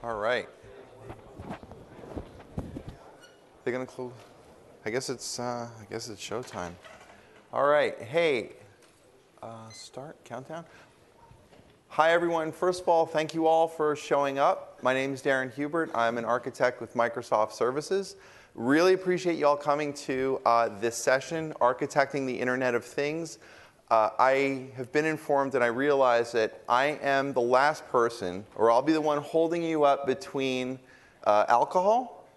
All right. They're gonna close. I guess it's showtime. All right. Hey, start countdown. Hi everyone. First of all, thank you all for showing up. My name is Darren Hubert. I'm an architect with Microsoft Services. Really appreciate you all coming to this session, Architecting the Internet of Things. I have been informed and I realize that I am the last person, or I'll be the one holding you up between alcohol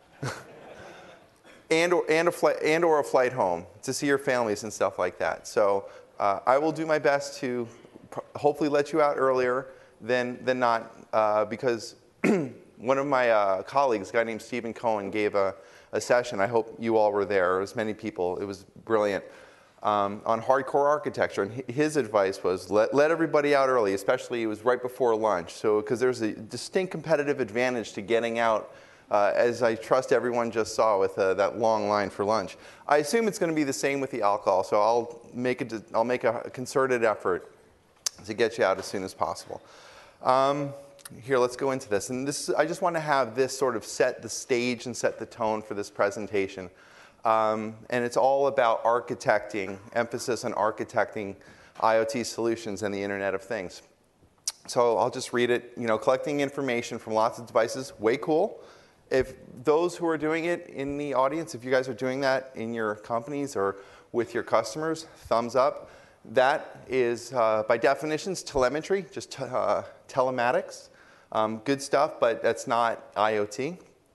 or a flight home to see your families and stuff like that. So I will do my best to hopefully let you out earlier than not, because one of my colleagues, a guy named Stephen Cohen, gave a session. I hope you all were there. There was many people. It was brilliant. On hardcore architecture, and his advice was let everybody out early, especially it was right before lunch, so because there's a distinct competitive advantage to getting out, as I trust everyone just saw with that long line for lunch. I assume it's going to be the same with the alcohol, so I'll make a concerted effort to get you out as soon as possible. Here, let's go into this, and I just want to have this sort of set the stage and set the tone for this presentation. And it's all about architecting, emphasis on architecting IoT solutions and the Internet of Things. So I'll just read it. Collecting information from lots of devices, way cool. If those who are doing it in the audience, if you guys are doing that in your companies or with your customers, thumbs up. That is, by definitions, telemetry, just telematics. Good stuff, but that's not IoT.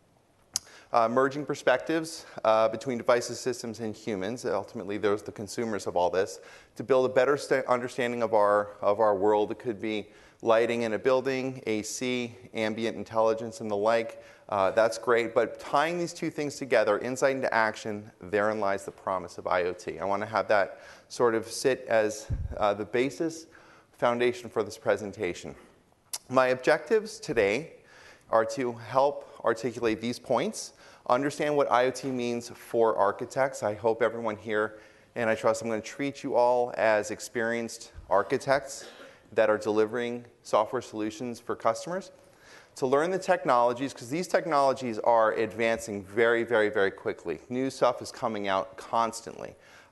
Merging perspectives between devices, systems, and humans. Ultimately, those are the consumers of all this. To build a better understanding of our world, it could be lighting in a building, AC, ambient intelligence, and the like. That's great. But tying these two things together, insight into action, therein lies the promise of IoT. I want to have that sort of sit as the basis, foundation for this presentation. My objectives today are to help articulate these points, understand what IoT means for architects. I hope everyone here, and I trust I'm going to treat you all as experienced architects that are delivering software solutions for customers. To learn the technologies, because these technologies are advancing very, very, very quickly. New stuff is coming out constantly.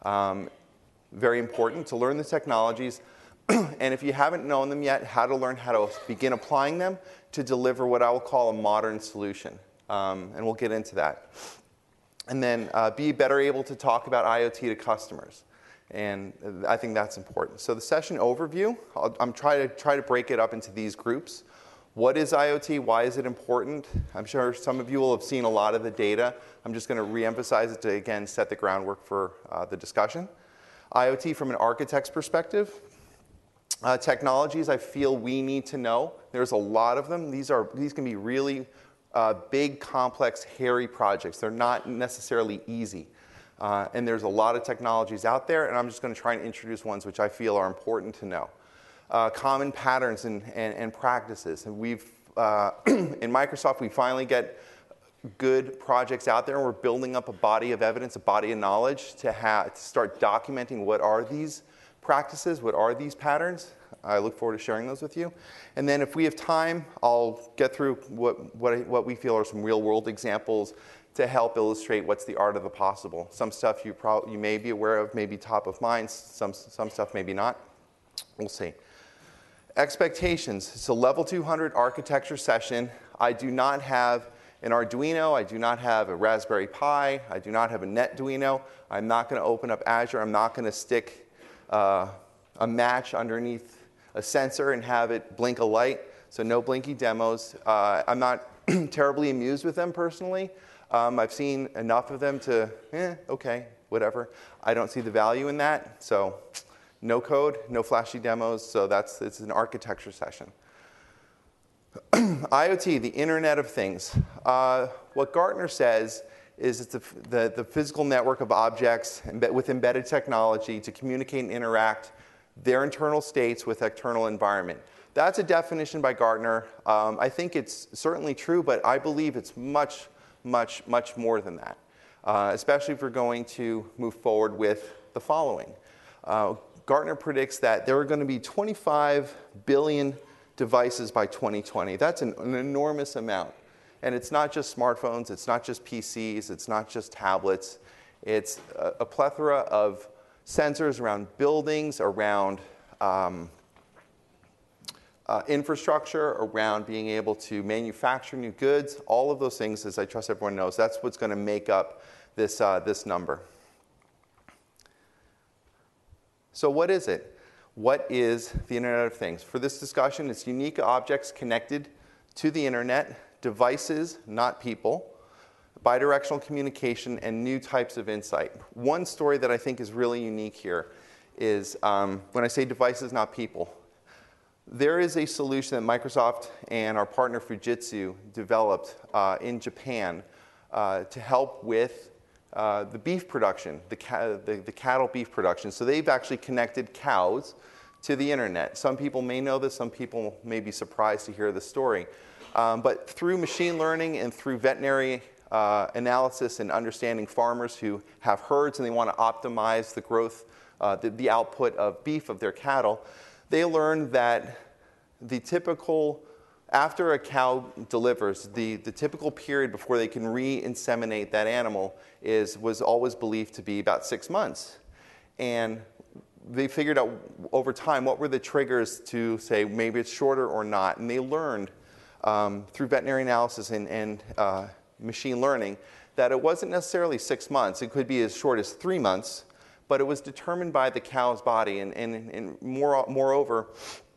Very important to learn the technologies, and if you haven't known them yet, how to learn how to begin applying them to deliver what I will call a modern solution. And we'll get into that. And then be better able to talk about IoT to customers. And I think that's important. So the session overview, I'm trying to break it up into these groups. What is IoT? Why is it important? I'm sure some of you will have seen a lot of the data. I'm just going to re-emphasize it to, again, set the groundwork for the discussion. IoT from an architect's perspective. Technologies I feel we need to know. There's a lot of them. These can be really big, complex, hairy projects. They're not necessarily easy. And there's a lot of technologies out there, and I'm just going to try and introduce ones which I feel are important to know. Common patterns and practices. And we've, in Microsoft, we finally get good projects out there, and we're building up a body of evidence, a body of knowledge to start documenting what are these practices, what are these patterns. I look forward to sharing those with you. And then if we have time, I'll get through what we feel are some real-world examples to help illustrate what's the art of the possible. Some stuff you may be aware of, may be top of mind. Some stuff maybe not. We'll see. Expectations. It's a level 200 architecture session. I do not have an Arduino. I do not have a Raspberry Pi. I do not have a NetDuino. I'm not going to open up Azure. I'm not going to stick a match underneath a sensor and have it blink a light. So no blinky demos. I'm not terribly amused with them personally. I've seen enough of them to, okay, whatever. I don't see the value in that. So no code, no flashy demos. So it's an architecture session. IoT, the Internet of Things. What Gartner says is it's the physical network of objects with embedded technology to communicate and interact their internal states with external environment. That's a definition by Gartner. I think it's certainly true, but I believe it's much, much, much more than that, especially if we're going to move forward with the following. Gartner predicts that there are going to be 25 billion devices by 2020. That's an enormous amount. And it's not just smartphones, it's not just PCs, it's not just tablets. It's a plethora of sensors around buildings, around infrastructure, around being able to manufacture new goods. All of those things, as I trust everyone knows, that's what's going to make up this, this number. So what is it? What is the Internet of Things? For this discussion, it's unique objects connected to the Internet, devices, not people, bidirectional communication, and new types of insight. One story that I think is really unique here is when I say devices, not people. There is a solution that Microsoft and our partner Fujitsu developed in Japan to help with the beef production, the cattle beef production. So they've actually connected cows to the internet. Some people may know this, some people may be surprised to hear the story. But through machine learning and through veterinary analysis and understanding farmers who have herds and they want to optimize the growth, the output of beef of their cattle, they learned that the typical, after a cow delivers, the typical period before they can re-inseminate that animal was always believed to be about 6 months. And they figured out over time what were the triggers to say maybe it's shorter or not. And they learned through veterinary analysis and machine learning that it wasn't necessarily 6 months. It could be as short as 3 months, but it was determined by the cow's body and moreover,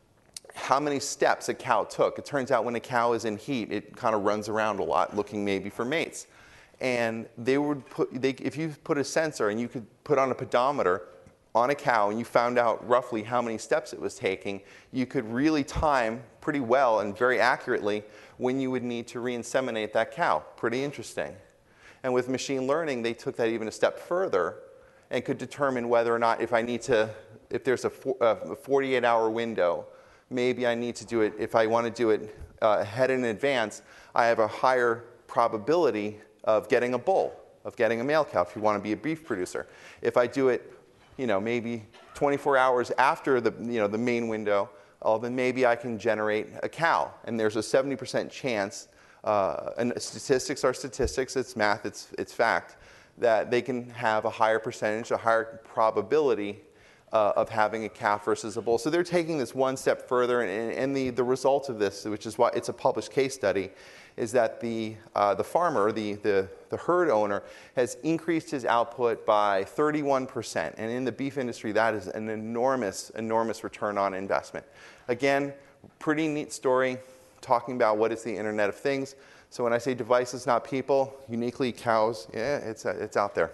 how many steps a cow took. It turns out when a cow is in heat, it kind of runs around a lot looking maybe for mates. And they would if you put a sensor and you could put on a pedometer on a cow and you found out roughly how many steps it was taking, you could really time pretty well and very accurately when you would need to re-inseminate that cow. Pretty interesting. And with machine learning, they took that even a step further and could determine whether or not if there's a 48-hour window, maybe I need to do it, if I want to do it ahead in advance, I have a higher probability of getting a bull, of getting a male cow if you want to be a beef producer. If I do it, maybe 24 hours after the main window, then maybe I can generate a cow. And there's a 70% chance, and statistics are statistics, it's math, it's fact, that they can have a higher percentage, a higher probability of having a calf versus a bull. So they're taking this one step further, and the result of this, which is why it's a published case study, is that the farmer, the herd owner, has increased his output by 31%. And in the beef industry, that is an enormous, enormous return on investment. Again, pretty neat story talking about what is the Internet of Things. So when I say devices, not people, uniquely cows, yeah, it's out there.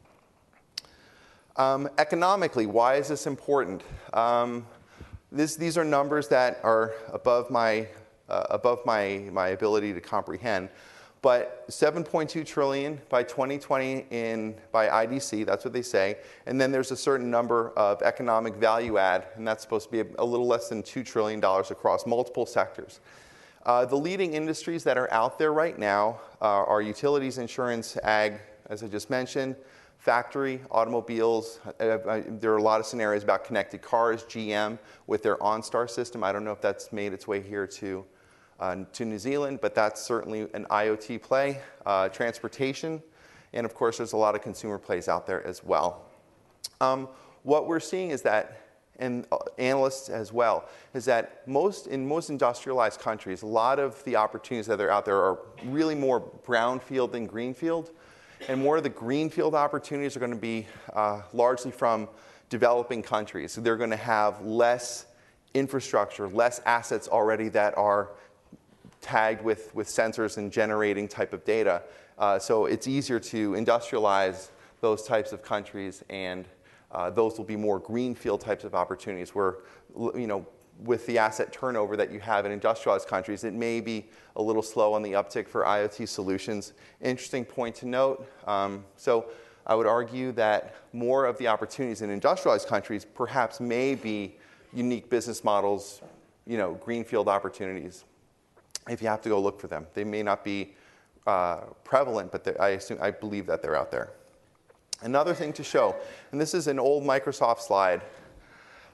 Economically, why is this important? These are numbers that are above my ability to comprehend. But 7.2 trillion by 2020 by IDC, that's what they say. And then there's a certain number of economic value add, and that's supposed to be a little less than $2 trillion across multiple sectors. The leading industries that are out there right now are utilities, insurance, ag, as I just mentioned, factory, automobiles. There are a lot of scenarios about connected cars, GM with their OnStar system. I don't know if that's made its way here to New Zealand, but that's certainly an IoT play. Transportation, and of course there's a lot of consumer plays out there as well. What we're seeing is that, and analysts as well, is that in most industrialized countries, a lot of the opportunities that are out there are really more brownfield than greenfield. And more of the greenfield opportunities are going to be largely from developing countries. So they're going to have less infrastructure, less assets already that are tagged with sensors and generating type of data. So it's easier to industrialize those types of countries, and those will be more greenfield types of opportunities where, with the asset turnover that you have in industrialized countries, it may be a little slow on the uptick for IoT solutions. Interesting point to note. So I would argue that more of the opportunities in industrialized countries perhaps may be unique business models, greenfield opportunities, if you have to go look for them. They may not be prevalent, but I believe that they're out there. Another thing to show, and this is an old Microsoft slide.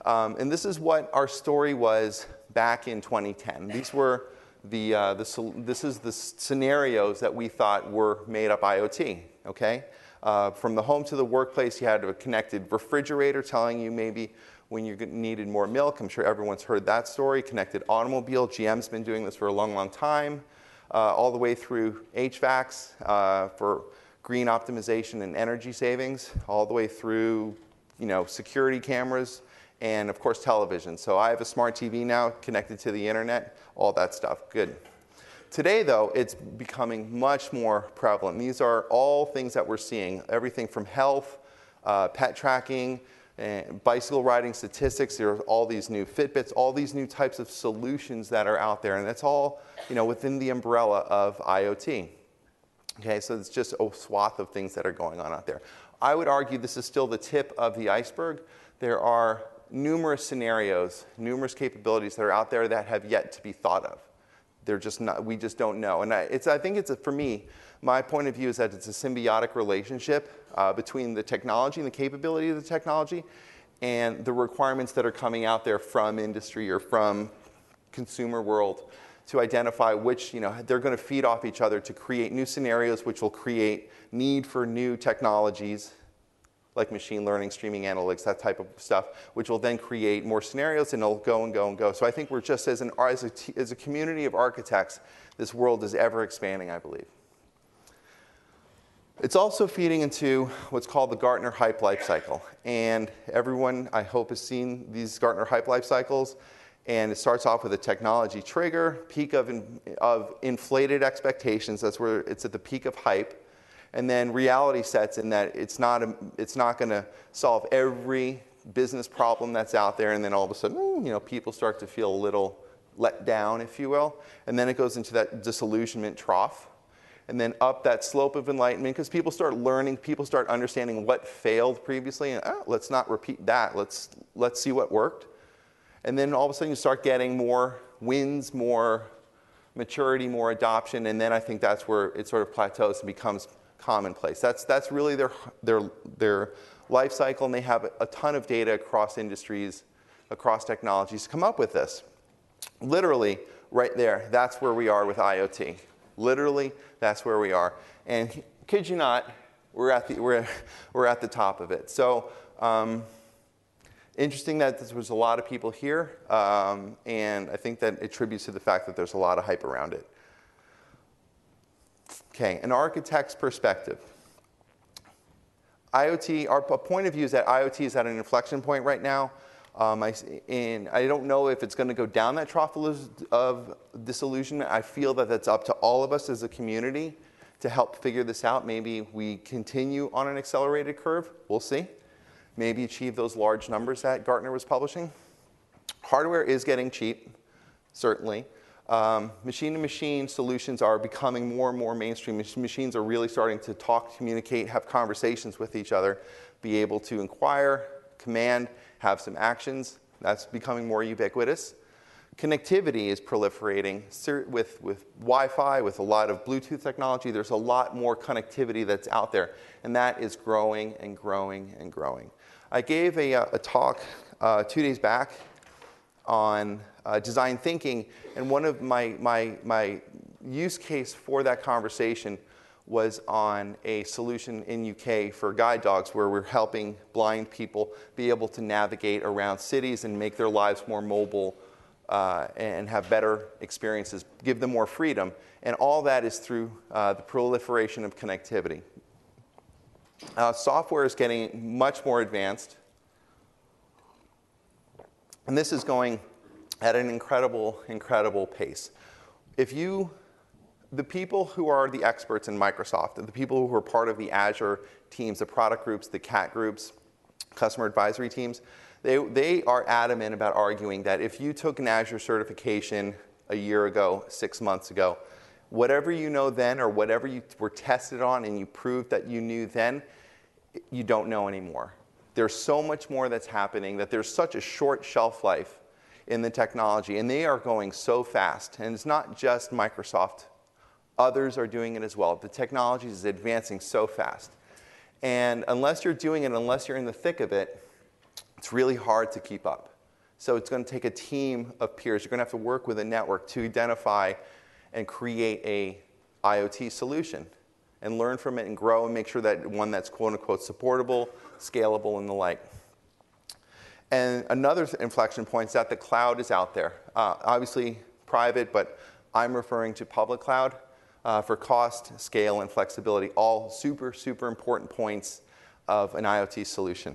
And this is what our story was back in 2010. These were this is the scenarios that we thought were made up IoT, okay? From the home to the workplace, you had a connected refrigerator telling you maybe when you needed more milk. I'm sure everyone's heard that story. Connected automobile, GM's been doing this for a long, long time. All the way through HVACs for green optimization and energy savings, all the way through, security cameras, and of course television. So I have a smart TV now connected to the internet, all that stuff, good. Today though, it's becoming much more prevalent. These are all things that we're seeing, everything from health, pet tracking, and bicycle riding statistics. There are all these new Fitbits, all these new types of solutions that are out there, and that's all within the umbrella of IoT. Okay, so it's just a swath of things that are going on out there. I would argue this is still the tip of the iceberg. There are numerous scenarios, numerous capabilities that are out there that have yet to be thought of. They're just not, we just don't know. And I think it's, for me, my point of view is that it's a symbiotic relationship between the technology and the capability of the technology and the requirements that are coming out there from industry or from consumer world to identify which, they're going to feed off each other to create new scenarios which will create need for new technologies like machine learning, streaming analytics, that type of stuff, which will then create more scenarios, and it'll go and go and go. So I think we're just, as a community of architects, this world is ever expanding, I believe. It's also feeding into what's called the Gartner Hype Life Cycle. And everyone, I hope, has seen these Gartner Hype Life Cycles. And it starts off with a technology trigger, peak of inflated expectations. That's where it's at the peak of hype. And then reality sets in that it's not going to solve every business problem that's out there. And then all of a sudden, people start to feel a little let down, if you will. And then it goes into that disillusionment trough. And then up that slope of enlightenment, because people start learning, people start understanding what failed previously. And let's not repeat that. Let's see what worked. And then all of a sudden you start getting more wins, more maturity, more adoption. And then I think that's where it sort of plateaus and becomes commonplace. That's really their life cycle, and they have a ton of data across industries, across technologies to come up with this. Literally, right there, that's where we are with IoT. Literally, that's where we are. And kid you not, we're at the top of it. So interesting that there was a lot of people here, and I think that attributes to the fact that there's a lot of hype around it. Okay, an architect's perspective. IoT, our point of view is that IoT is at an inflection point right now. And I don't know if it's going to go down that trough of disillusionment. I feel that that's up to all of us as a community to help figure this out. Maybe we continue on an accelerated curve. We'll see. Maybe achieve those large numbers that Gartner was publishing. Hardware is getting cheap, certainly. Machine-to-machine solutions are becoming more and more mainstream. Machines are really starting to talk, communicate, have conversations with each other, be able to inquire, command, have some actions. That's becoming more ubiquitous. Connectivity is proliferating with Wi-Fi, with a lot of Bluetooth technology. There's a lot more connectivity that's out there, and that is growing and growing and growing. I gave a talk 2 days back on design thinking, and one of my use case for that conversation was on a solution in UK for guide dogs, where we're helping blind people be able to navigate around cities and make their lives more mobile and have better experiences, give them more freedom. And all that is through the proliferation of connectivity. Software is getting much more advanced. And this is going at an incredible, incredible pace. The people who are the experts in Microsoft, the people who are part of the Azure teams, the product groups, the CAT groups, customer advisory teams, they are adamant about arguing that if you took an Azure certification a year ago, 6 months ago, whatever you know then or whatever you were tested on and you proved that you knew then, you don't know anymore. There's so much more that's happening, that there's such a short shelf life in the technology, and they are going so fast. And it's not just Microsoft. Others are doing it as well. The technology is advancing so fast. And unless you're doing it, unless you're in the thick of it, it's really hard to keep up. So it's going to take a team of peers. You're going to have to work with a network to identify and create a IoT solution and learn from it and grow and make sure that one that's quote unquote supportable, scalable, and the like. And another inflection point is that the cloud is out there. Obviously private, but I'm referring to public cloud for cost, scale, and flexibility, all super, super important points of an IoT solution.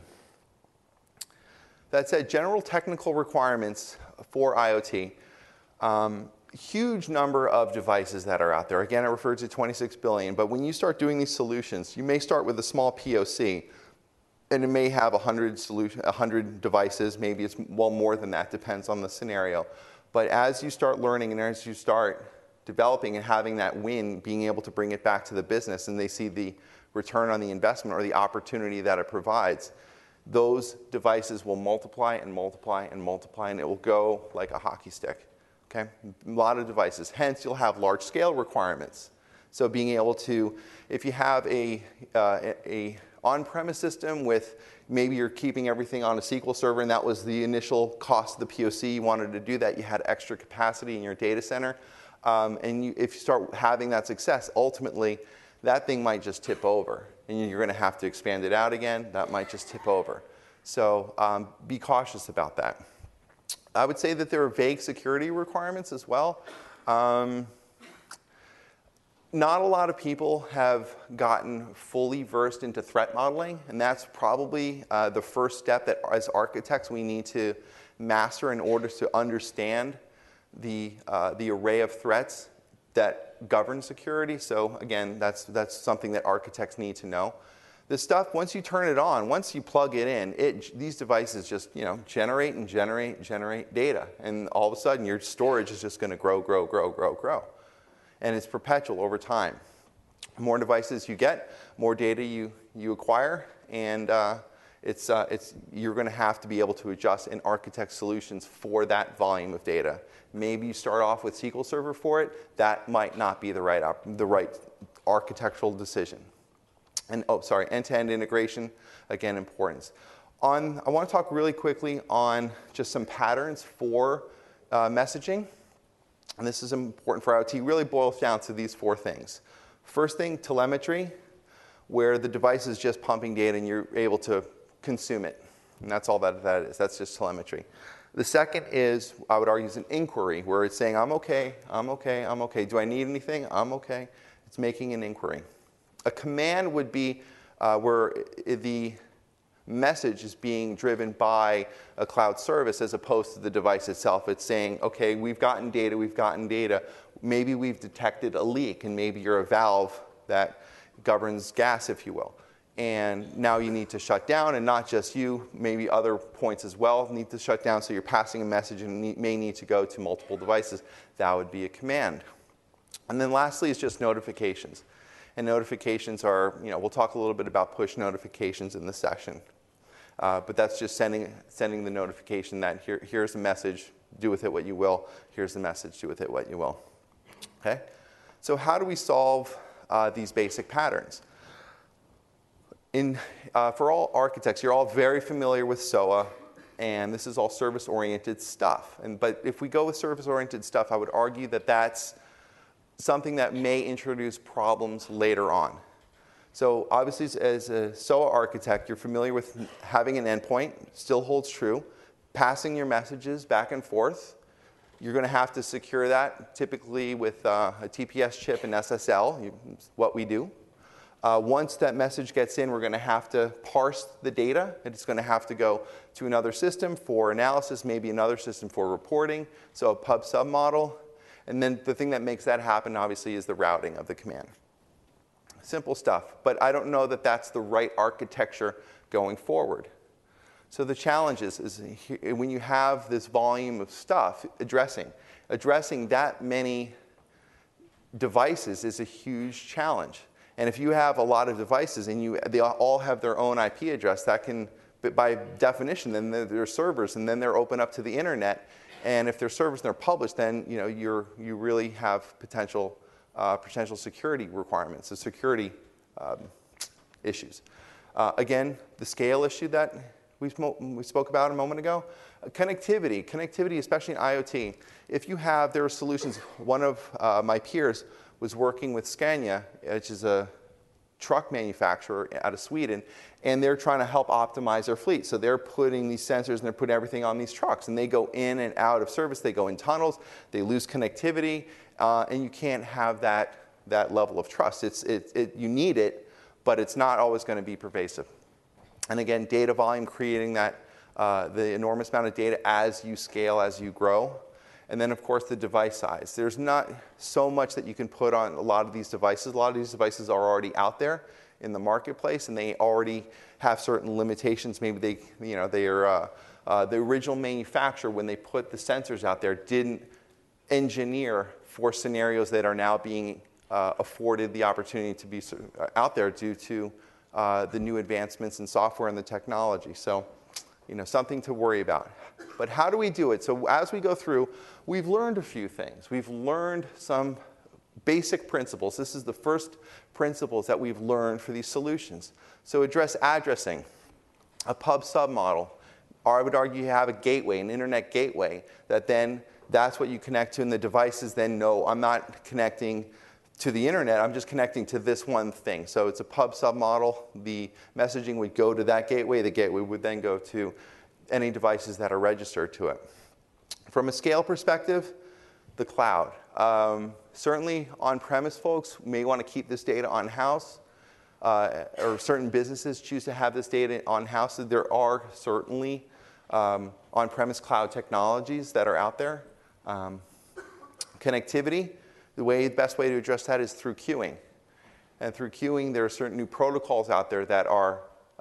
That said, general technical requirements for IoT, huge number of devices that are out there. Again, I referred to 26 billion, but when you start doing these solutions, you may start with a small POC, and it may have 100 devices, maybe it's well more than that, depends on the scenario. But as you start learning and as you start developing and having that win, being able to bring it back to the business and they see the return on the investment or the opportunity that it provides, those devices will multiply and multiply and multiply, and it will go like a hockey stick. Okay? A lot of devices. Hence, you'll have large scale requirements. So being able to, if you have a on-premise system with maybe you're keeping everything on a SQL server and that was the initial cost of the POC, you wanted to do that, you had extra capacity in your data center, if you start having that success, ultimately that thing might just tip over and you're going to have to expand it out again. That might just tip over. So be cautious about that. I would say that there are vague security requirements as well. Not a lot of people have gotten fully versed into threat modeling, and that's probably the first step that as architects we need to master in order to understand the array of threats that govern security. So again, that's something that architects need to know. This stuff, once you turn it on, once you plug it in, these devices just generate and generate and generate data, and all of a sudden your storage is just going to grow, grow, grow, grow, grow. And it's perpetual over time. More devices you get, more data you acquire, and you're going to have to be able to adjust and architect solutions for that volume of data. Maybe you start off with SQL Server for it. That might not be the right architectural decision. And end-to-end integration, again, importance. I want to talk really quickly on just some patterns for messaging. And this is important for IoT. It really boils down to these four things. First thing, telemetry, where the device is just pumping data and you're able to consume it. And that's all that is. That's just telemetry. The second is, I would argue, is an inquiry, where it's saying, I'm okay, I'm okay, I'm okay. Do I need anything? I'm okay. It's making an inquiry. A command would be where the message is being driven by a cloud service as opposed to the device itself. It's saying, okay, we've gotten data. Maybe we've detected a leak, and maybe you're a valve that governs gas, if you will. And now you need to shut down, and not just you, maybe other points as well need to shut down, so you're passing a message and may need to go to multiple devices. That would be a command. And then lastly is just notifications. And notifications are, we'll talk a little bit about push notifications in this session. But that's just sending the notification that here's the message, do with it what you will. Here's the message, do with it what you will. Okay? So how do we solve these basic patterns? For all architects, you're all very familiar with SOA, and this is all service-oriented stuff. But if we go with service-oriented stuff, I would argue that that's something that may introduce problems later on. So obviously, as a SOA architect, you're familiar with having an endpoint, still holds true, passing your messages back and forth. You're going to have to secure that, typically with a TPS chip and SSL, what we do. Once that message gets in, we're going to have to parse the data. It's going to have to go to another system for analysis, maybe another system for reporting, so a pub-sub model. And then the thing that makes that happen, obviously, is the routing of the command. Simple stuff, but I don't know that that's the right architecture going forward. So the challenge is when you have this volume of stuff, addressing that many devices is a huge challenge. And if you have a lot of devices and they all have their own IP address, that can, by definition, then they're servers, and then they're open up to the internet. And if they're servers and they're published, then you really have potential security requirements, the security issues. Again, the scale issue that we spoke about a moment ago. Connectivity, especially in IoT. If you have, there are solutions. One of my peers was working with Scania, which is a truck manufacturer out of Sweden, and they're trying to help optimize their fleet. So they're putting these sensors and they're putting everything on these trucks, and they go in and out of service. They go in tunnels. They lose connectivity, and you can't have that level of trust. You need it, but it's not always going to be pervasive. And again, data volume, creating that the enormous amount of data as you scale, as you grow. And then, of course, the device size. There's not so much that you can put on a lot of these devices. A lot of these devices are already out there in the marketplace, and they already have certain limitations. Maybe they are the original manufacturer, when they put the sensors out there, didn't engineer for scenarios that are now being afforded the opportunity to be out there due to the new advancements in software and the technology. So, something to worry about. But how do we do it? So as we go through, we've learned a few things. We've learned some basic principles. This is the first principles that we've learned for these solutions. So address addressing, a pub-sub model. Or I would argue you have a gateway, an internet gateway, that's what you connect to, and the devices then know, I'm not connecting to the internet, I'm just connecting to this one thing. So it's a pub-sub model. The messaging would go to that gateway. The gateway would then go to any devices that are registered to it. From a scale perspective, the cloud. Certainly on-premise folks may want to keep this data on-house, or certain businesses choose to have this data on-house. So there are certainly on-premise cloud technologies that are out there. Connectivity. The best way to address that is through queuing. And through queuing, there are certain new protocols out there that are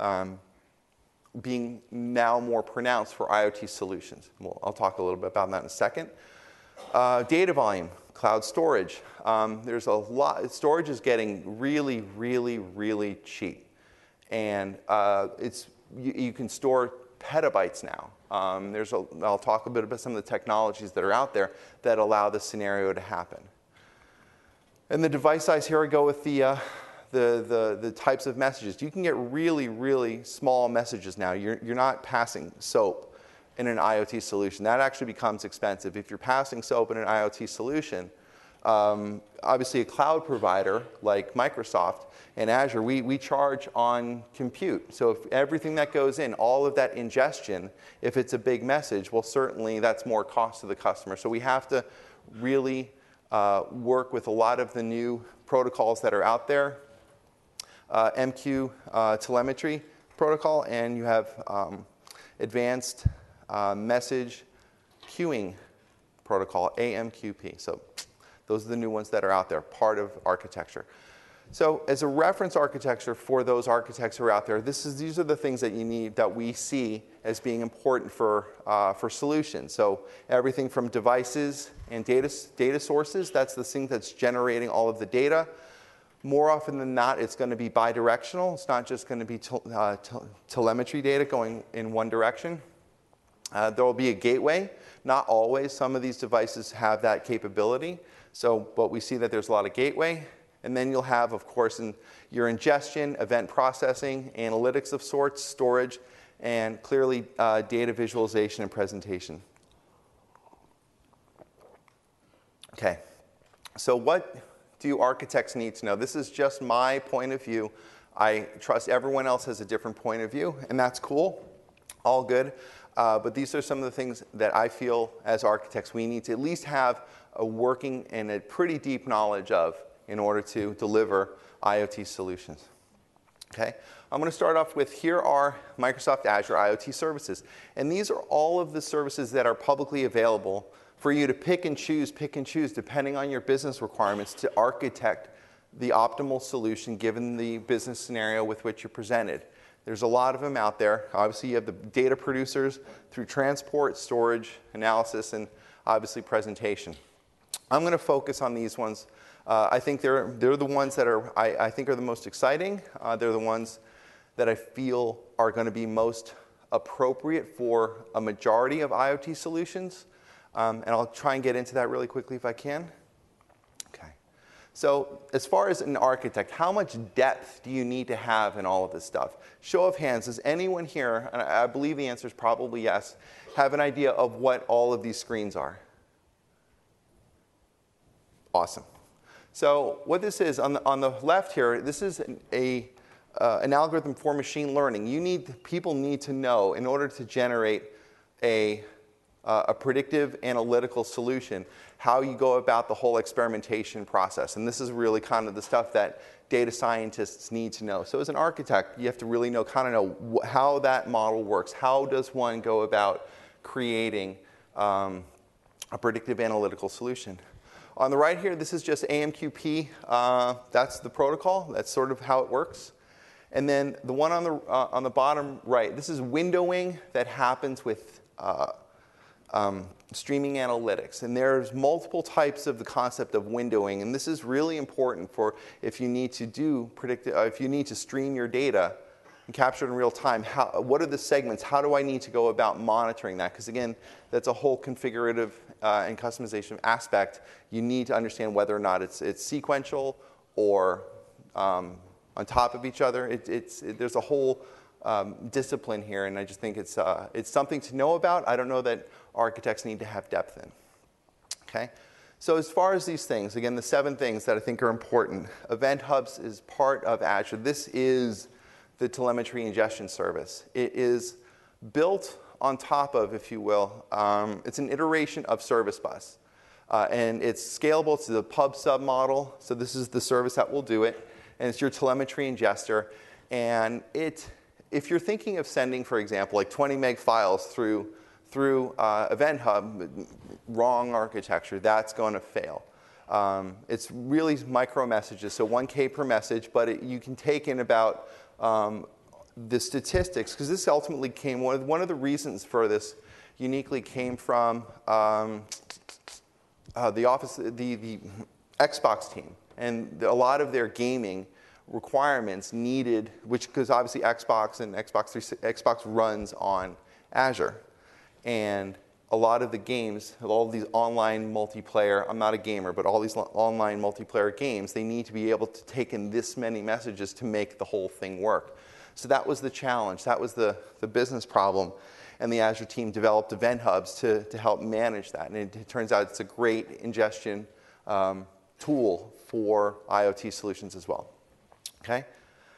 being now more pronounced for IoT solutions. I'll talk a little bit about that in a second. Data volume, cloud storage. There's a lot. Storage is getting really, really, really cheap. And you can store petabytes now. I'll talk a bit about some of the technologies that are out there that allow this scenario to happen. And the device size, here I go with the types of messages. You can get really, really small messages now. You're not passing SOAP in an IoT solution. That actually becomes expensive. If you're passing SOAP in an IoT solution, obviously a cloud provider like Microsoft and Azure, we charge on compute. So if everything that goes in, all of that ingestion, if it's a big message, well, certainly that's more cost to the customer. So we have to really work with a lot of the new protocols that are out there. MQ telemetry protocol, and you have advanced message queuing protocol, AMQP. So those are the new ones that are out there, part of architecture. So as a reference architecture for those architects who are out there, these are the things that you need, that we see as being important for solutions. So everything from devices and data sources, that's the thing that's generating all of the data. More often than not, it's going to be bidirectional. It's not just going to be telemetry data going in one direction. There will be a gateway. Not always. Some of these devices have that capability. But we see that there's a lot of gateway. And then you'll have, of course, your ingestion, event processing, analytics of sorts, storage, and clearly data visualization and presentation. Okay, so what do architects need to know? This is just my point of view. I trust everyone else has a different point of view, and that's cool, all good. But these are some of the things that I feel as architects we need to at least have a working and a pretty deep knowledge of in order to deliver IoT solutions. Okay, I'm going to start off with, here are Microsoft Azure IoT services. And these are all of the services that are publicly available for you to pick and choose depending on your business requirements to architect the optimal solution given the business scenario with which you're presented. There's a lot of them out there. Obviously, you have the data producers through transport, storage, analysis, and obviously presentation. I'm going to focus on these ones. I think they're the ones that I think are the most exciting. They're the ones that I feel are going to be most appropriate for a majority of IoT solutions. And I'll try and get into that really quickly if I can. Okay. So as far as an architect, how much depth do you need to have in all of this stuff? Show of hands, does anyone here, and I believe the answer is probably yes, have an idea of what all of these screens are? Awesome. So what this is, on the left here, this is an algorithm for machine learning. People need to know, in order to generate a predictive analytical solution, how you go about the whole experimentation process. And this is really kind of the stuff that data scientists need to know. So as an architect, you have to really know how that model works. How does one go about creating a predictive analytical solution? On the right here, this is just AMQP. That's the protocol. That's sort of how it works. And then the one on the bottom right, this is windowing that happens with streaming analytics. And there's multiple types of the concept of windowing. And this is really important for if you need to if you need to stream your data and capture it in real time. What are the segments? How do I need to go about monitoring that? Because again, that's a whole configurative and customization aspect. You need to understand whether or not it's sequential or on top of each other. There's a whole discipline here, and I just think it's something to know about. I don't know that architects need to have depth in. Okay? So as far as these things, again, the 7 things that I think are important. Event Hubs is part of Azure. This is the telemetry ingestion service. It is built on top of, if you will, it's an iteration of Service Bus. And it's scalable to the pub-sub model. So this is the service that will do it. And it's your telemetry ingester. And if you're thinking of sending, for example, like 20 meg files through Event Hub, wrong architecture, that's going to fail. It's really micro messages, so 1K per message, but you can take in about the statistics, because this ultimately came, one of the reasons for this uniquely came from the Xbox team. And a lot of their gaming requirements needed, because obviously Xbox runs on Azure. And a lot of the games, all of these online multiplayer, I'm not a gamer, but all these online multiplayer games, they need to be able to take in this many messages to make the whole thing work. So that was the challenge. That was the business problem. And the Azure team developed Event Hubs to help manage that. And it turns out it's a great ingestion tool for IoT solutions as well. Okay?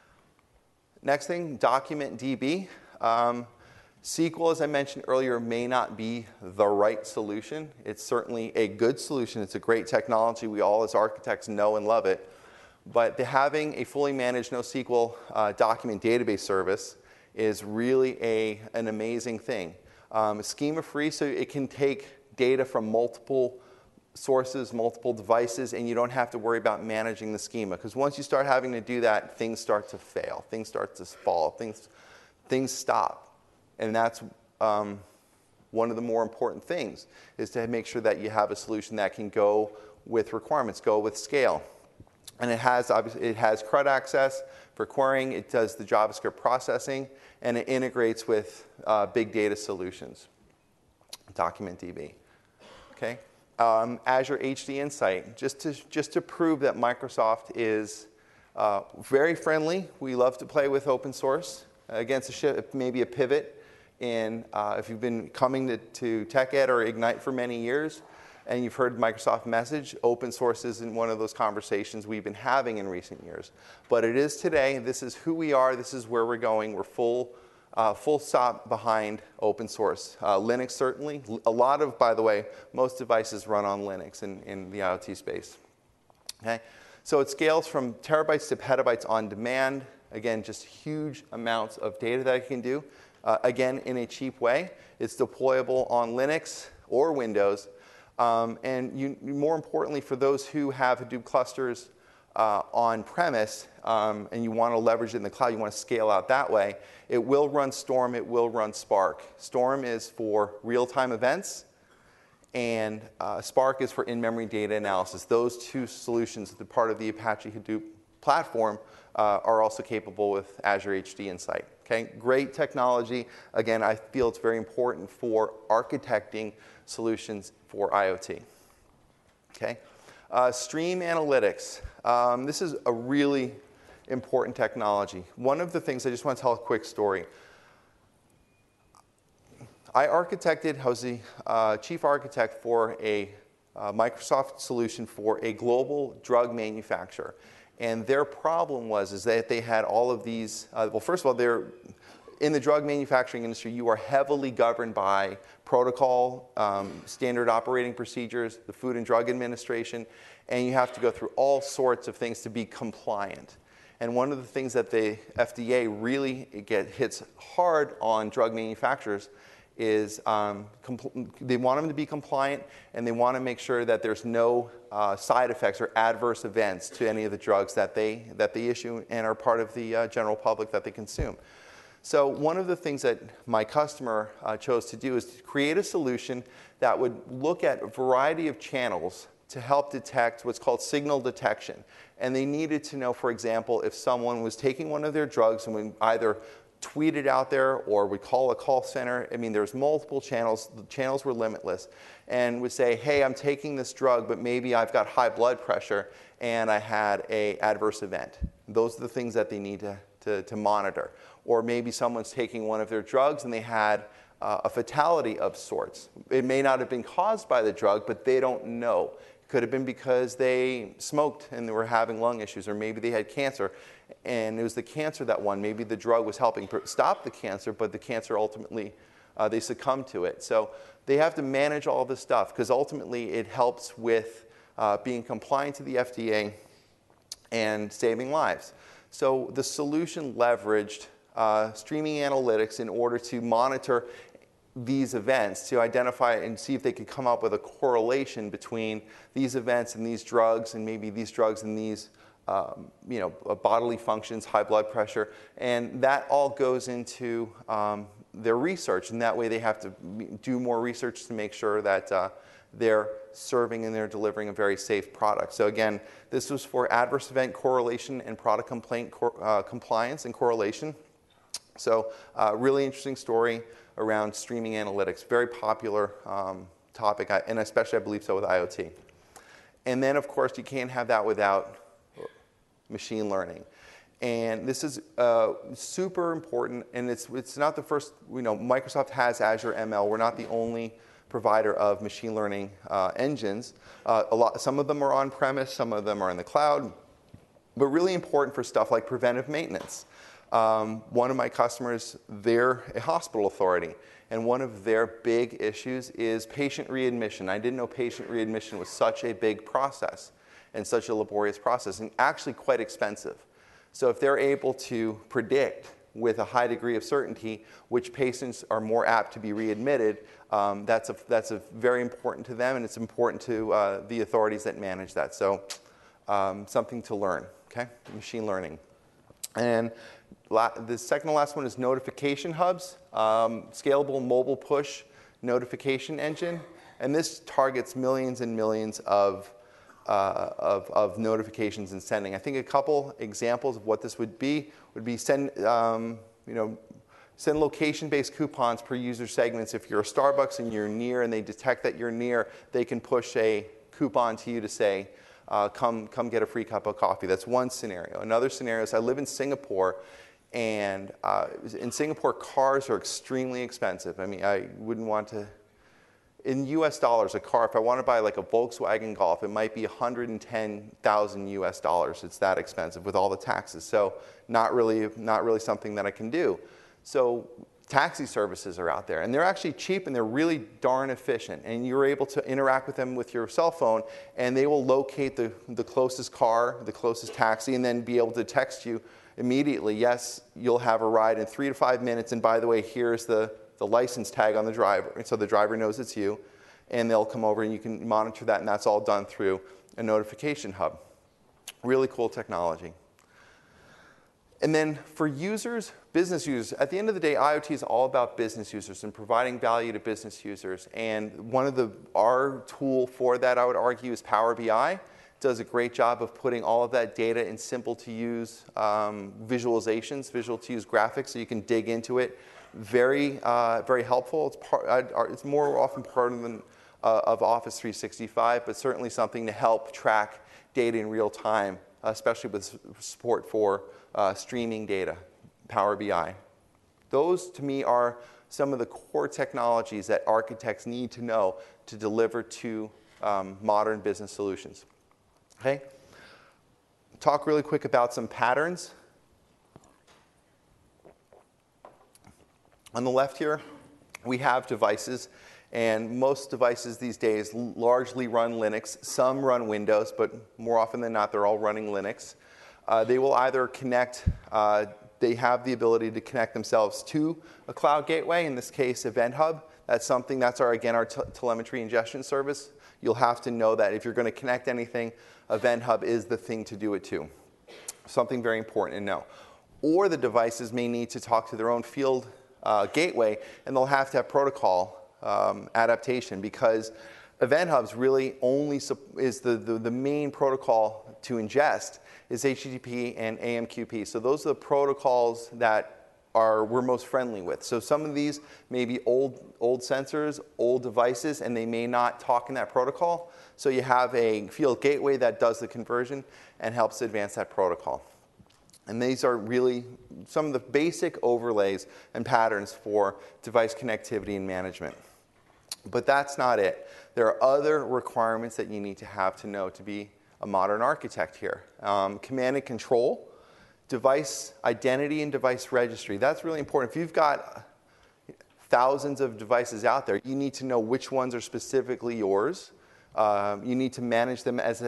Next thing, DocumentDB. SQL, as I mentioned earlier, may not be the right solution. It's certainly a good solution. It's a great technology. We all, as architects, know and love it. But having a fully managed NoSQL document database service is really an amazing thing. Schema-free, so it can take data from multiple sources, multiple devices, and you don't have to worry about managing the schema. Because once you start having to do that, things start to fail. Things start to fall. Things stop. And that's one of the more important things, is to make sure that you have a solution that can go with requirements, go with scale. And it has CRUD access for querying. It does the JavaScript processing, and it integrates with big data solutions. DocumentDB. Okay. Azure HD Insight, just to prove that Microsoft is very friendly. We love to play with open source. Against maybe a pivot in, if you've been coming to TechEd or Ignite for many years, and you've heard Microsoft message, open source isn't one of those conversations we've been having in recent years. But it is today. This is who we are. This is where we're going. We're full stop behind open source. Linux, certainly. A lot of, by the way, most devices run on Linux in the IoT space. Okay? So it scales from terabytes to petabytes on demand. Again, just huge amounts of data that it can do. Again, in a cheap way. It's deployable on Linux or Windows. And more importantly, for those who have Hadoop clusters on premise and you want to leverage it in the cloud, you want to scale out that way, it will run Storm, it will run Spark. Storm is for real-time events, and Spark is for in-memory data analysis. Those two solutions, the part of the Apache Hadoop platform, are also capable with Azure HD Insight. Okay? Great technology. Again, I feel it's very important for architecting solutions for IoT. Okay? Stream analytics. This is a really important technology. One of the things, I just want to tell a quick story. I was the chief architect for a Microsoft solution for a global drug manufacturer. And their problem is that they had all of these, well, first of all, in the drug manufacturing industry, you are heavily governed by protocol, standard operating procedures, the Food and Drug Administration, and you have to go through all sorts of things to be compliant. And one of the things that the FDA really hits hard on drug manufacturers is they want them to be compliant, and they want to make sure that there's no side effects or adverse events to any of the drugs that they issue and are part of the general public that they consume. So one of the things that my customer chose to do is to create a solution that would look at a variety of channels to help detect what's called signal detection. And they needed to know, for example, if someone was taking one of their drugs and would either tweet it out there or would call a call center. I mean, there's multiple channels. The channels were limitless. And would say, hey, I'm taking this drug, but maybe I've got high blood pressure and I had an adverse event. Those are the things that they need to monitor. Or maybe someone's taking one of their drugs and they had a fatality of sorts. It may not have been caused by the drug, but they don't know. It could have been because they smoked and they were having lung issues, or maybe they had cancer and it was the cancer that won. Maybe the drug was helping stop the cancer, but the cancer ultimately, they succumbed to it. So they have to manage all this stuff because ultimately it helps with being compliant to the FDA and saving lives. So the solution leveraged streaming analytics in order to monitor these events, to identify and see if they could come up with a correlation between these events and these drugs, and maybe these drugs and these bodily functions, high blood pressure, and that all goes into their research, and that way they have to do more research to make sure that they're serving and they're delivering a very safe product. So again, this was for adverse event correlation and product complaint compliance and correlation. So really interesting story around streaming analytics, very popular topic, and especially I believe so with IoT. And then of course you can't have that without machine learning. And this is super important, and it's not the first, Microsoft has Azure ML. We're not the only provider of machine learning engines. Some of them are on-premise, some of them are in the cloud, but really important for stuff like preventive maintenance. One of my customers, they're a hospital authority, and one of their big issues is patient readmission. I didn't know patient readmission was such a big process and such a laborious process, and actually quite expensive. So if they're able to predict with a high degree of certainty which patients are more apt to be readmitted, that's very important to them, and it's important to the authorities that manage that. So something to learn, okay? Machine learning. And the second to last one is notification hubs, scalable mobile push notification engine. And this targets millions and millions of notifications and sending. I think a couple examples of what this would be send location-based coupons per user segments. If you're a Starbucks and you're near and they detect that you're near, they can push a coupon to you to say, come get a free cup of coffee. That's one scenario. Another scenario is I live in Singapore, and in Singapore, cars are extremely expensive. I mean, I wouldn't want to, in US dollars, a car, if I want to buy like a Volkswagen Golf, it might be 110,000 US dollars. It's that expensive with all the taxes. So not really something that I can do. So taxi services are out there, and they're actually cheap and they're really darn efficient. And you're able to interact with them with your cell phone, and they will locate the closest car, the closest taxi, and then be able to text you immediately, yes, you'll have a ride in 3 to 5 minutes, and by the way, here's the license tag on the driver, and so the driver knows it's you, and they'll come over and you can monitor that, and that's all done through a notification hub. Really cool technology. And then for users, business users, at the end of the day, IoT is all about business users and providing value to business users. And one of our tool for that, I would argue, is Power BI. It does a great job of putting all of that data in simple to use visualizations, visual to use graphics, so you can dig into it. Very helpful. It's more often part of of Office 365, but certainly something to help track data in real time, especially with support for streaming data, Power BI. Those, to me, are some of the core technologies that architects need to know to deliver to modern business solutions. Okay? Talk really quick about some patterns. On the left here, we have devices, and most devices these days largely run Linux. Some run Windows, but more often than not, they're all running Linux. They will either connect, they have the ability to connect themselves to a cloud gateway, in this case, Event Hub. That's something, that's our telemetry ingestion service. You'll have to know that if you're going to connect anything, Event Hub is the thing to do it to. Something very important to know. Or the devices may need to talk to their own field gateway, and they'll have to have protocol adaptation, because Event Hub's really only is the main protocol to ingest is HTTP and AMQP. So those are the protocols that we're most friendly with. So some of these may be old sensors, old devices, and they may not talk in that protocol. So you have a field gateway that does the conversion and helps advance that protocol. And these are really some of the basic overlays and patterns for device connectivity and management. But that's not it. There are other requirements that you need to have to know to be a modern architect here. Command and control, device identity, and device registry. That's really important. If you've got thousands of devices out there, you need to know which ones are specifically yours. You need to manage them as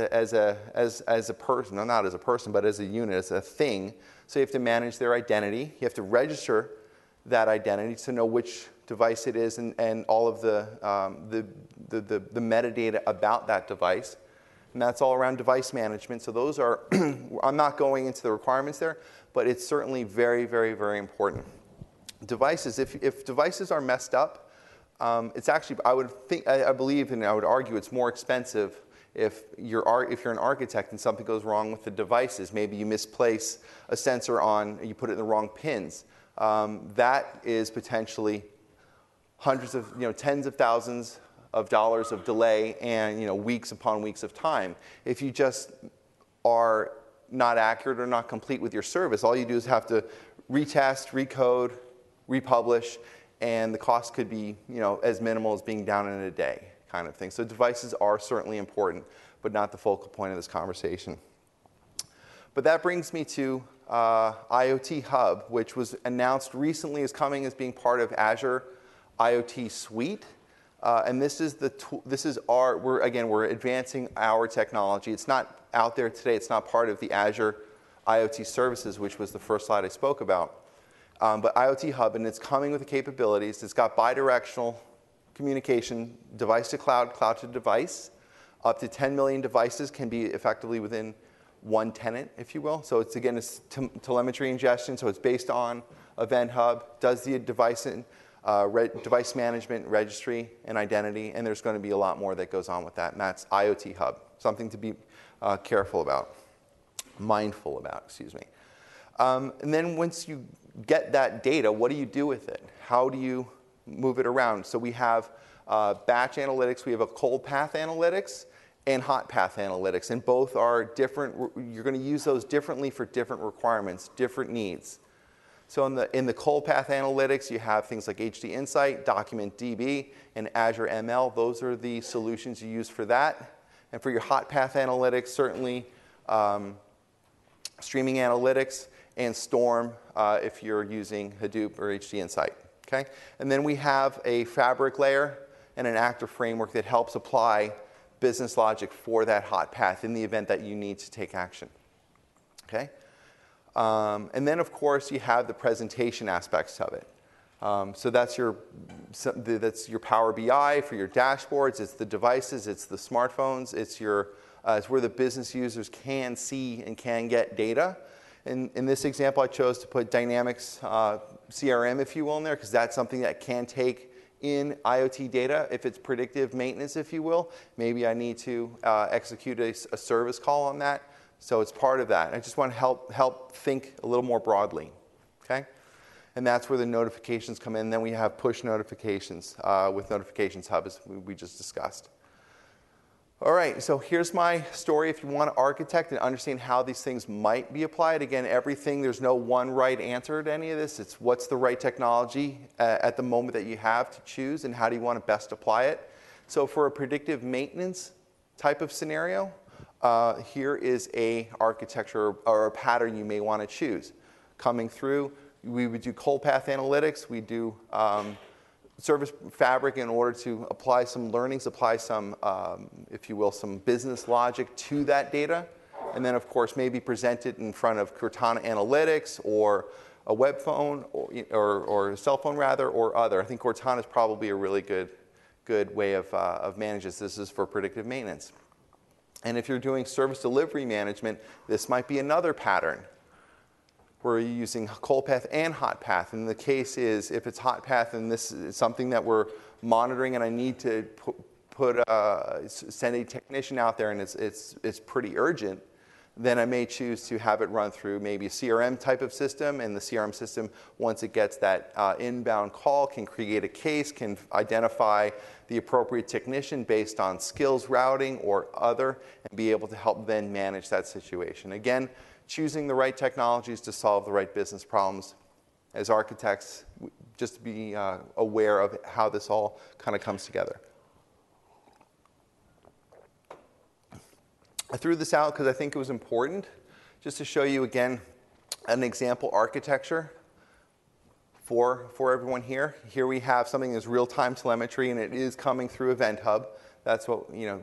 a person, no, not as a person, but as a unit, as a thing. So you have to manage their identity. You have to register that identity to know which device it is and all of the metadata about that device. And that's all around device management. So those are, I'm not going into the requirements there, but it's certainly very, very, very important. Devices, if devices are messed up, it's actually, I believe, and I would argue it's more expensive if you're an architect and something goes wrong with the devices. Maybe you misplace a sensor you put it in the wrong pins. That is potentially hundreds of, tens of thousands of dollars of delay and, weeks upon weeks of time. If you just are not accurate or not complete with your service, all you do is have to retest, recode, republish, and the cost could be, as minimal as being down in a day kind of thing. So devices are certainly important, but not the focal point of this conversation. But that brings me to IoT Hub, which was announced recently as being part of Azure IoT Suite. And this is we're advancing our technology. It's not out there today. It's not part of the Azure IoT services, which was the first slide I spoke about. But IoT Hub, and it's coming with the capabilities. It's got bidirectional communication, device to cloud, cloud to device. Up to 10 million devices can be effectively within one tenant, if you will. So it's, again, it's telemetry ingestion. So it's based on Event Hub, does the device management, registry, and identity. And there's going to be a lot more that goes on with that. And that's IoT Hub, something to be mindful about, excuse me. And then once you get that data, what do you do with it? How do you move it around? So we have batch analytics, we have a cold path analytics, and hot path analytics. And both are different. You're going to use those differently for different requirements, different needs. So in the cold path analytics, you have things like HD Insight, Document DB, and Azure ML. Those are the solutions you use for that. And for your hot path analytics, certainly streaming analytics and Storm if you're using Hadoop or HD Insight. Okay? And then we have a fabric layer and an actor framework that helps apply business logic for that hot path in the event that you need to take action. Okay? And then, of course, you have the presentation aspects of it. So that's your Power BI for your dashboards. It's the devices. It's the smartphones. It's where the business users can see and can get data. In this example, I chose to put Dynamics CRM, if you will, in there, because that's something that can take in IoT data. If it's predictive maintenance, if you will, maybe I need to execute a service call on that. So it's part of that. I just want to help think a little more broadly. Okay? and that's where the notifications come in. Then we have push notifications with Notifications Hub, as we just discussed. All right, so here's my story. If you want to architect and understand how these things might be applied, again, everything, there's no one right answer to any of this. It's what's the right technology at the moment that you have to choose, and how do you want to best apply it. So for a predictive maintenance type of scenario, here is a architecture or a pattern you may want to choose. Coming through, we would do cold path analytics. We do Service Fabric in order to apply some learnings, apply some, if you will, some business logic to that data. And then, of course, maybe present it in front of Cortana Analytics or a web phone or a cell phone, rather, or other. I think Cortana is probably a really good way of managing this. This is for predictive maintenance. And if you're doing service delivery management, this might be another pattern where you're using cold path and hot path. And the case is, if it's hot path and this is something that we're monitoring and I need to send a technician out there and it's pretty urgent, then I may choose to have it run through maybe a CRM type of system, and the CRM system, once it gets that inbound call, can create a case, can identify the appropriate technician based on skills routing or other, and be able to help then manage that situation. Again, choosing the right technologies to solve the right business problems. As architects, just to be aware of how this all kind of comes together. I threw this out because I think it was important, just to show you again an example architecture for everyone here. Here we have something that's real-time telemetry, and it is coming through Event Hub. That's what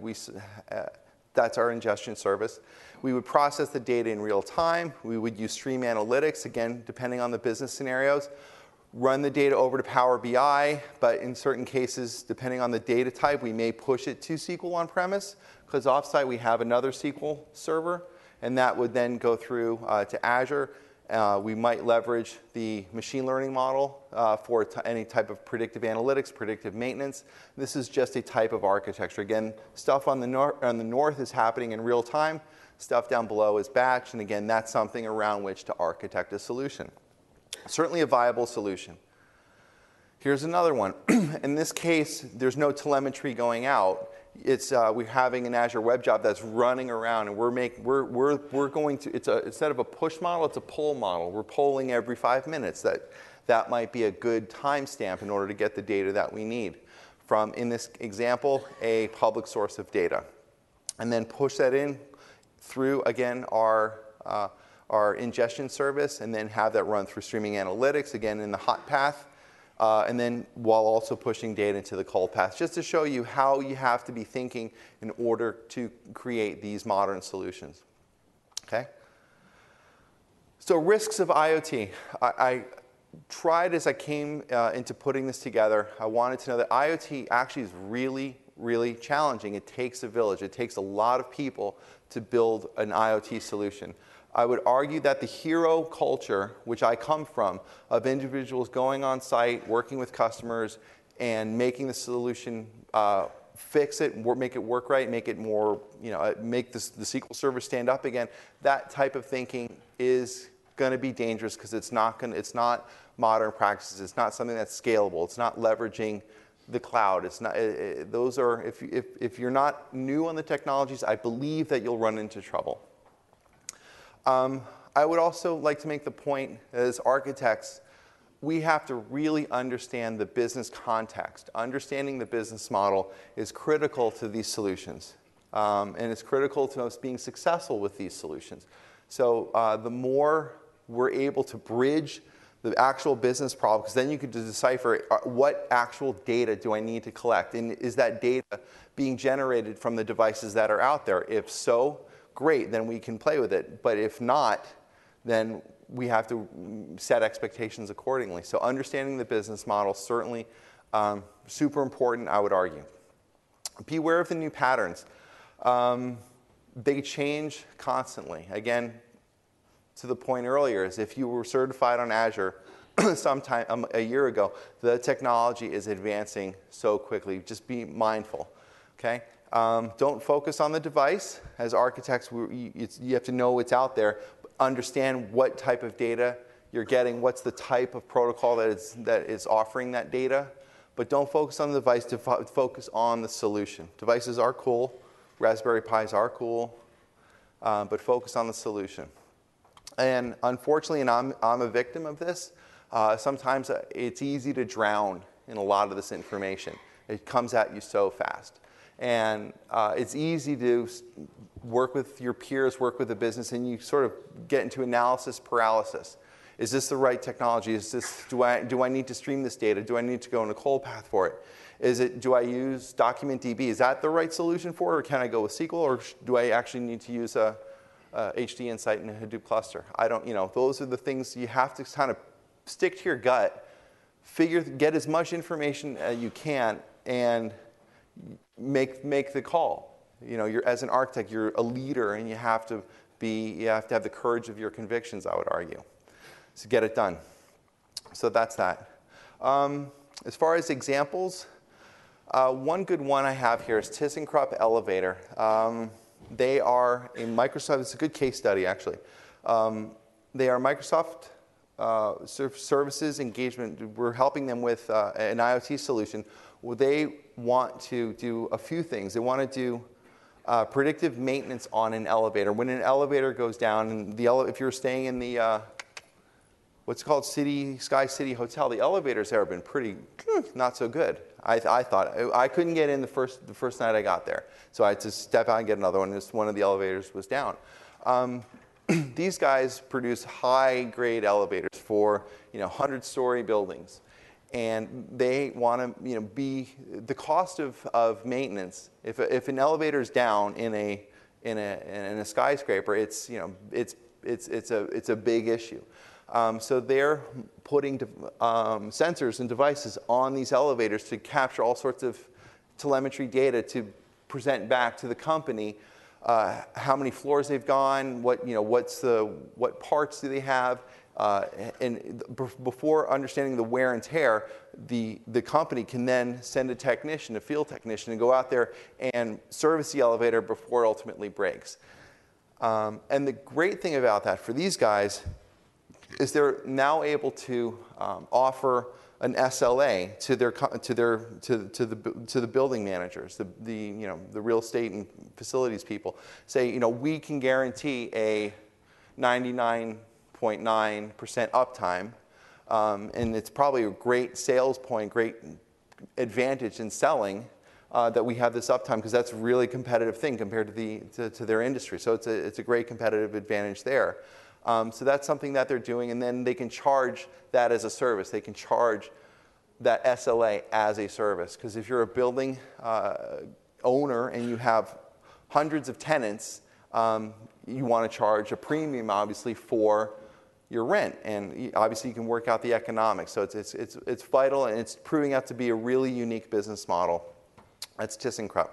that's our ingestion service. We would process the data in real time. We would use Stream Analytics, again, depending on the business scenarios. Run the data over to Power BI, but in certain cases, depending on the data type, we may push it to SQL on-premise, because offsite we have another SQL server, and that would then go through to Azure. We might leverage the machine learning model for any type of predictive analytics, predictive maintenance. This is just a type of architecture. Again, stuff on the north is happening in real time. Stuff down below is batch, and again, that's something around which to architect a solution. Certainly a viable solution. Here's another one. In this case, there's no telemetry going out. It's we're having an Azure Web Job that's running around, and we're going to, instead of a push model, it's a pull model. We're polling every 5 minutes. That might be a good timestamp in order to get the data that we need from, in this example, a public source of data, and then push that in through, again, our ingestion service, and then have that run through streaming analytics, again, in the hot path, and then while also pushing data into the cold path, just to show you how you have to be thinking in order to create these modern solutions. Okay? So risks of IoT. I tried, as I came into putting this together, I wanted to know that IoT actually is really, really challenging. It takes a village. It takes a lot of people to build an IoT solution. I would argue that the hero culture, which I come from, of individuals going on site, working with customers, and making the solution fix it, make it work right, make it more, make the SQL Server stand up again, that type of thinking is going to be dangerous, because it's not modern practices. It's not something that's scalable. It's not leveraging the cloud. It's not. Those are, if you're not new on the technologies, I believe that you'll run into trouble. I would also like to make the point that as architects, we have to really understand the business context. Understanding the business model is critical to these solutions, and it's critical to us being successful with these solutions. So the more we're able to bridge the actual business problem, because then you can decipher what actual data do I need to collect, and is that data being generated from the devices that are out there? If so, great, then we can play with it. But if not, then we have to set expectations accordingly. So understanding the business model, certainly super important, I would argue. Beware of the new patterns. They change constantly. Again, to the point earlier, is if you were certified on Azure sometime a year ago, the technology is advancing so quickly. Just be mindful, okay? Don't focus on the device. As architects, you have to know what's out there. Understand what type of data you're getting what's the type of protocol that is offering that data. But don't focus on the device, focus on the solution. Devices are cool, Raspberry Pis are cool, but focus on the solution. And unfortunately, and I'm a victim of this, sometimes it's easy to drown in a lot of this information. It comes at you so fast. And it's easy to work with your peers, work with the business, and you sort of get into analysis paralysis. Is this the right technology? Is this, do I need to stream this data? Do I need to go in a cold path for it? Do I use DocumentDB? Is that the right solution for it, or can I go with SQL, or do I actually need to use a HD Insight in a Hadoop cluster? I don't, those are the things you have to kind of stick to your gut, get as much information as you can, and make the call. As an architect, you're a leader, and you have to have the courage of your convictions, I would argue, to get it done. So that's that. As far as examples, one good one I have here is ThyssenKrupp Elevator. They are a Microsoft, it's a good case study actually. They are Microsoft services engagement. We're helping them with an IoT solution. Well, they want to do a few things. They want to do predictive maintenance on an elevator. When an elevator goes down, and if you're staying in the what's called Sky City Hotel, the elevators there have been pretty not so good. I thought I couldn't get in the first night I got there, so I had to step out and get another one. Just one of the elevators was down. These guys produce high-grade elevators for 100-story buildings, and they want to be the cost of maintenance. If an elevator is down in a skyscraper, it's a big issue. So they're putting sensors and devices on these elevators to capture all sorts of telemetry data to present back to the company how many floors they've gone, what parts do they have, and before understanding the wear and tear, the company can then send a field technician, and go out there and service the elevator before it ultimately breaks. And the great thing about that for these guys is they're now able to offer an SLA to the building managers, the real estate and facilities people. Say, we can guarantee a 99.9% uptime, and it's probably a great sales point, great advantage in selling that we have this uptime, because that's a really competitive thing compared to their industry. So it's a great competitive advantage there. So that's something that they're doing, and then they can charge that as a service. They can charge that SLA as a service, because if you're a building owner and you have hundreds of tenants, you want to charge a premium, obviously, for your rent, and obviously you can work out the economics. So it's vital, and it's proving out to be a really unique business model. That's ThyssenKrupp.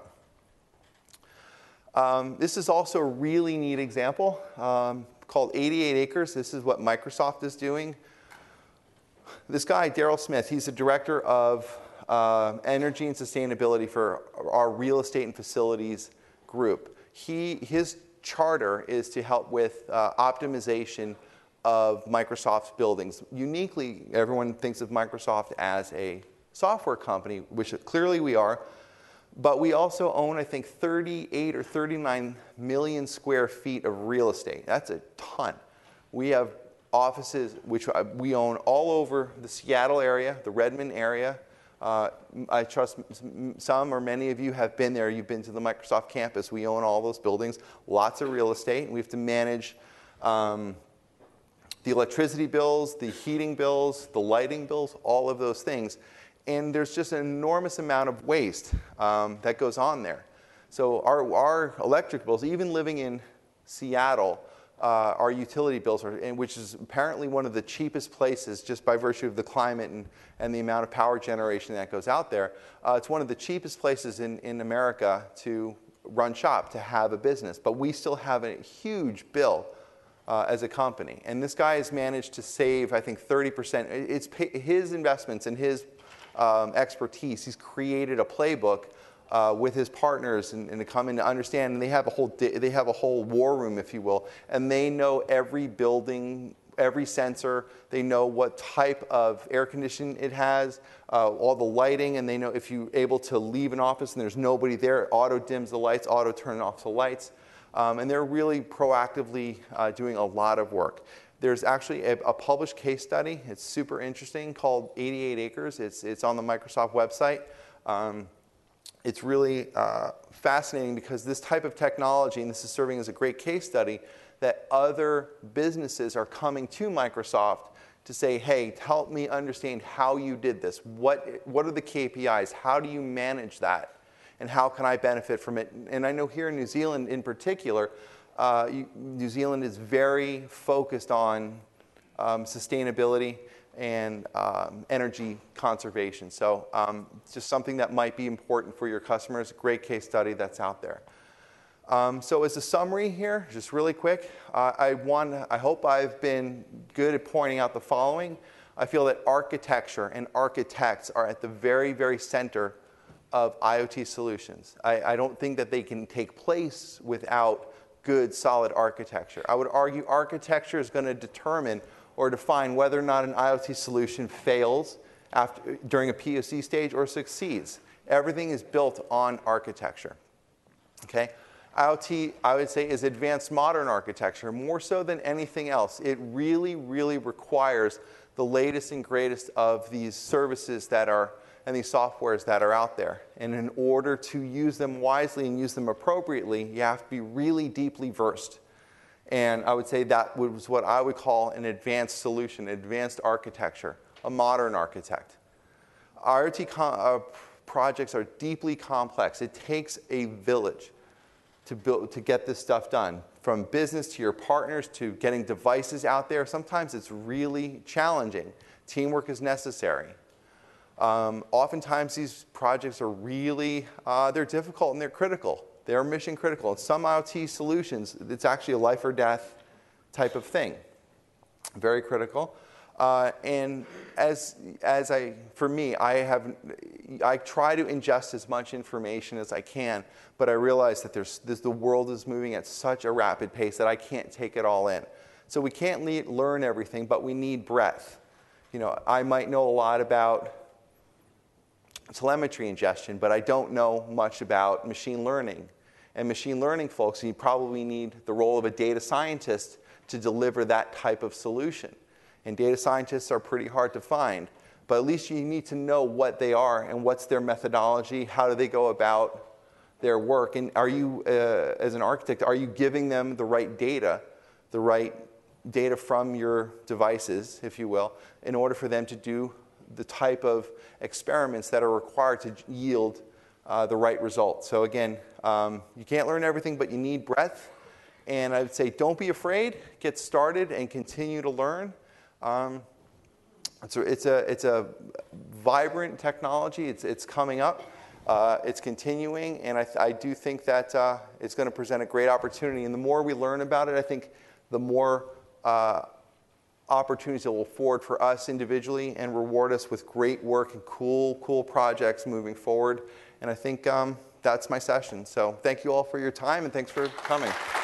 This is also a really neat example. Called 88 Acres. This is what Microsoft is doing. This guy, Daryl Smith, he's the director of energy and sustainability for our real estate and facilities group. His charter is to help with optimization of Microsoft's buildings. Uniquely, everyone thinks of Microsoft as a software company, which clearly we are. But we also own, I think, 38 or 39 million square feet of real estate. That's a ton. We have offices which we own all over the Seattle area, the Redmond area. I trust some or many of you have been there. You've been to the Microsoft campus. We own all those buildings, lots of real estate. We have to manage the electricity bills, the heating bills, the lighting bills, all of those things. And there's just an enormous amount of waste that goes on there. So our electric bills, even living in Seattle, our utility bills, which is apparently one of the cheapest places just by virtue of the climate and the amount of power generation that goes out there. It's one of the cheapest places in America to run shop, to have a business. But we still have a huge bill as a company. And this guy has managed to save, I think, 30%. It's his investments and his expertise. He's created a playbook with his partners and to come in to understand. And they have a whole war room, if you will, and they know every building every sensor. They know what type of air conditioning it has, all the lighting, and they know if you're able to leave an office and there's nobody there, it auto dims the lights, auto turn off the lights. And they're really proactively doing a lot of work. There's actually a published case study. It's super interesting called 88 Acres. It's on the Microsoft website. It's really fascinating because this type of technology, and this is serving as a great case study, that other businesses are coming to Microsoft to say, hey, help me understand how you did this. What are the KPIs? How do you manage that? And how can I benefit from it? And I know here in New Zealand in particular, New Zealand is very focused on sustainability and energy conservation. So it's just something that might be important for your customers. Great case study that's out there. So as a summary here, just really quick, I hope I've been good at pointing out the following. I feel that architecture and architects are at the very, very center of IoT solutions. I don't think that they can take place without good, solid architecture. I would argue architecture is going to determine or define whether or not an IoT solution fails during a POC stage or succeeds. Everything is built on architecture. Okay? IoT, I would say, is advanced modern architecture, more so than anything else. It really, really requires the latest and greatest of these services that are, and these softwares that are out there. And in order to use them wisely and use them appropriately, you have to be really deeply versed. And I would say that was what I would call an advanced solution, advanced architecture, a modern architect. IoT projects are deeply complex. It takes a village to get this stuff done. From business to your partners to getting devices out there, sometimes it's really challenging. Teamwork is necessary. Oftentimes these projects are really, they're difficult and they're critical. They're mission critical. In some IoT solutions, it's actually a life or death type of thing. Very critical. And for me, I try to ingest as much information as I can, but I realize that the world is moving at such a rapid pace that I can't take it all in. So we can't learn everything, but we need breadth. You know, I might know a lot about telemetry ingestion, but I don't know much about machine learning. And machine learning folks, you probably need the role of a data scientist to deliver that type of solution. And data scientists are pretty hard to find, but at least you need to know what they are and what's their methodology, how do they go about their work, and are you, as an architect, are you giving them the right data from your devices, if you will, in order for them to do the type of experiments that are required to yield the right results. So again, you can't learn everything, but you need breadth. And I would say don't be afraid, get started and continue to learn. It's a vibrant technology. It's coming up. It's continuing, and I do think that it's going to present a great opportunity. And the more we learn about it, I think the more opportunities it will afford for us individually and reward us with great work and cool projects moving forward. And I think that's my session. So thank you all for your time, and thanks for coming.